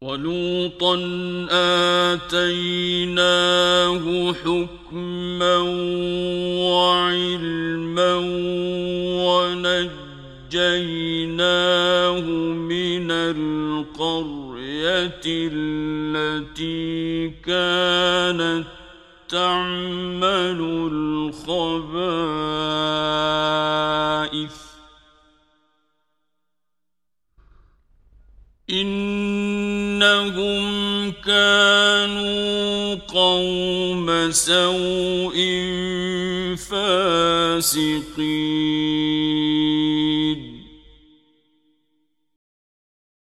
وَلُوطًا آتَيْنَاهُ حُكْمًا وَعِلْمًا وَنَجَّيْنَاهُ مِنَ الْقَرْيَةِ الَّتِي كَانَتْ تَعْمَلُ الْخَبَائِثَ إِنَّهُمْ كَانُوا قَوْمَ سَوْءٍ فَاسِقِينَ